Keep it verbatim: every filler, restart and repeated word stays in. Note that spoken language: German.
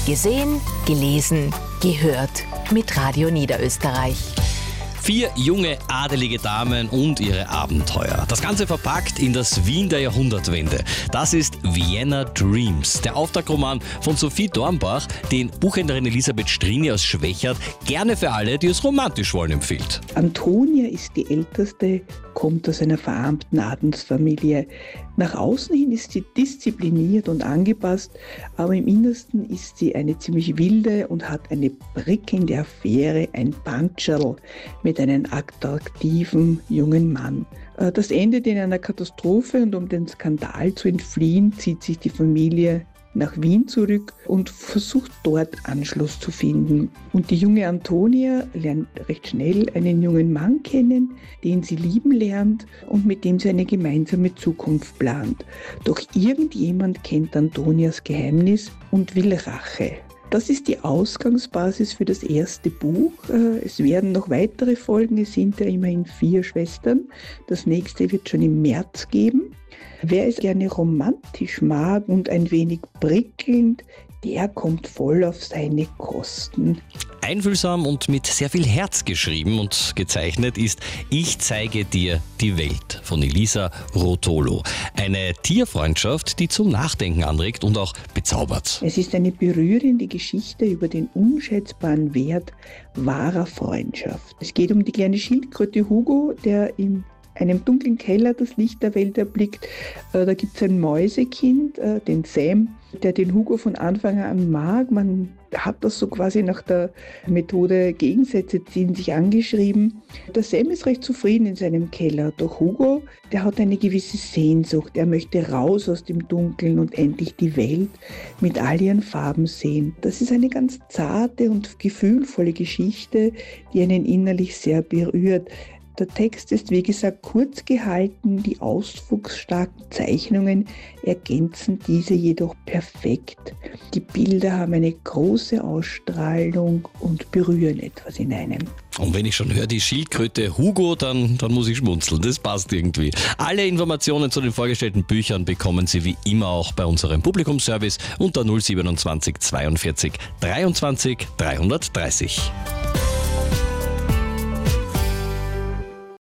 Gesehen, gelesen, gehört mit Radio Niederösterreich. Vier junge, adelige Damen und ihre Abenteuer. Das Ganze verpackt in das Wien der Jahrhundertwende. Das ist Vienna Dreams, der Auftaktroman von Sophie Dornbach, den Buchhändlerin Elisabeth Strini aus Schwechat gerne für alle, die es romantisch wollen, empfiehlt. Antonia ist die älteste, kommt aus einer verarmten Adelsfamilie. Nach außen hin ist sie diszipliniert und angepasst, aber im Innersten ist sie eine ziemlich wilde und hat eine prickelnde Affäre, ein Panscherl mit einem attraktiven jungen Mann. Das endet in einer Katastrophe und um den Skandal zu entfliehen, zieht sich die Familie nach Wien zurück und versucht dort Anschluss zu finden. Und die junge Antonia lernt recht schnell einen jungen Mann kennen, den sie lieben lernt und mit dem sie eine gemeinsame Zukunft plant. Doch irgendjemand kennt Antonias Geheimnis und will Rache. Das ist die Ausgangsbasis für das erste Buch. Es werden noch weitere Folgen, es sind ja immerhin vier Schwestern. Das nächste wird schon im März geben. Wer es gerne romantisch mag und ein wenig prickelnd, der kommt voll auf seine Kosten. Einfühlsam und mit sehr viel Herz geschrieben und gezeichnet ist Ich zeige dir die Welt von Elisa Rotolo. Eine Tierfreundschaft, die zum Nachdenken anregt und auch bezaubert. Es ist eine berührende Geschichte über den unschätzbaren Wert wahrer Freundschaft. Es geht um die kleine Schildkröte Hugo, der im einem dunklen Keller das Licht der Welt erblickt. Da gibt es ein Mäusekind, den Sam, der den Hugo von Anfang an mag. Man hat das so quasi nach der Methode Gegensätze ziehen sich angeschrieben. Der Sam ist recht zufrieden in seinem Keller. Doch Hugo, der hat eine gewisse Sehnsucht. Er möchte raus aus dem Dunkeln und endlich die Welt mit all ihren Farben sehen. Das ist eine ganz zarte und gefühlvolle Geschichte, die einen innerlich sehr berührt. Der Text ist, wie gesagt, kurz gehalten, die ausdrucksstarken Zeichnungen ergänzen diese jedoch perfekt. Die Bilder haben eine große Ausstrahlung und berühren etwas in einem. Und wenn ich schon höre, die Schildkröte Hugo, dann, dann muss ich schmunzeln. Das passt irgendwie. Alle Informationen zu den vorgestellten Büchern bekommen Sie wie immer auch bei unserem Publikumsservice unter null siebenundzwanzig zweiundvierzig dreiundzwanzig dreihundertdreißig.